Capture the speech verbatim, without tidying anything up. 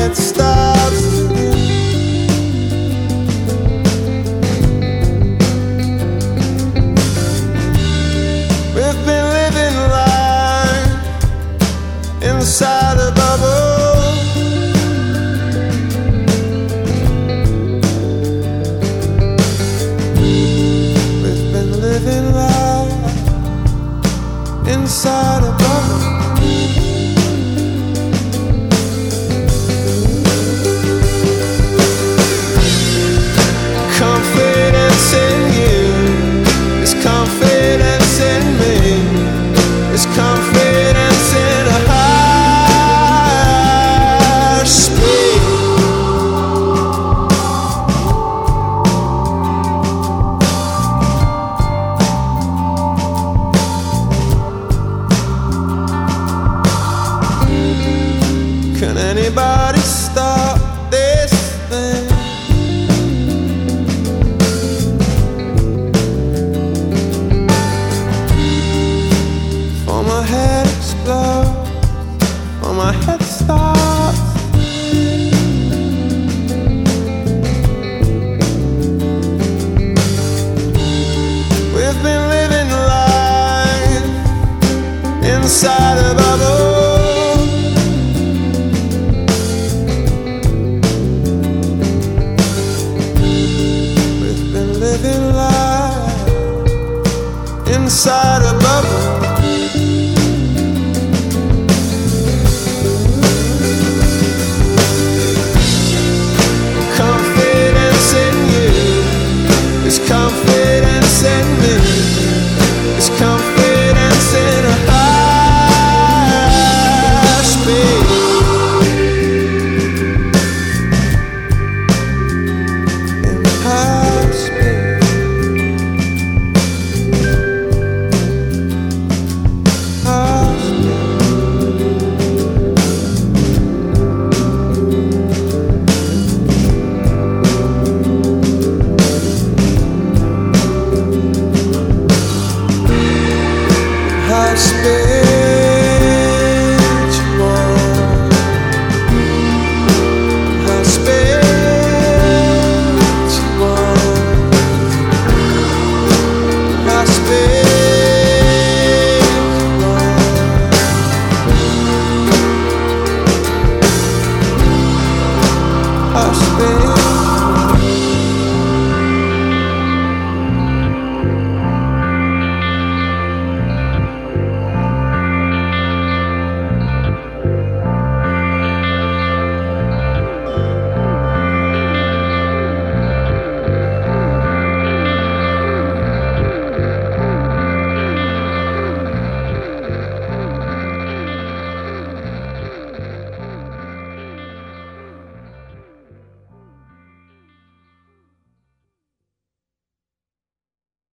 it starts to do. We've been living life inside a bubble. We've been living life inside a bubble. Confidence in you is confidence in me. It's confidence in a higher speed. Can anybody stop this thing? For my head explodes, for my head starts. We've been living life inside a bubble. Living life inside